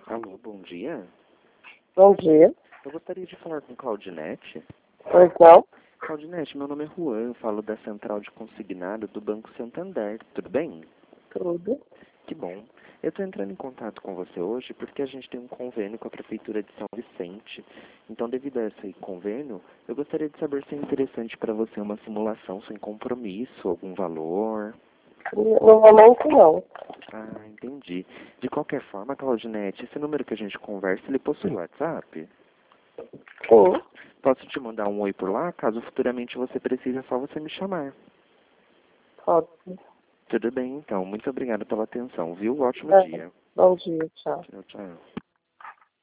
Alô, bom dia. Bom dia. Eu gostaria de falar com Claudinete. Pois não? Claudinete, meu nome é Juan, eu falo da Central de Consignado do Banco Santander. Tudo bem? Tudo. Que bom. Eu estou entrando em contato com você hoje porque a gente tem um convênio com a Prefeitura de São Vicente. Então, devido a esse convênio, eu gostaria de saber se é interessante para você uma simulação sem compromisso, algum valor. No momento, não. Ah, entendi. De qualquer forma, Claudinete, esse número que a gente conversa, ele possui WhatsApp? Sim. Posso te mandar um oi por lá? Caso futuramente você precise, é só você me chamar. Pode. Tudo bem, então. Muito obrigado pela atenção, viu? Ótimo É. dia. Bom dia, tchau. Tchau, tchau.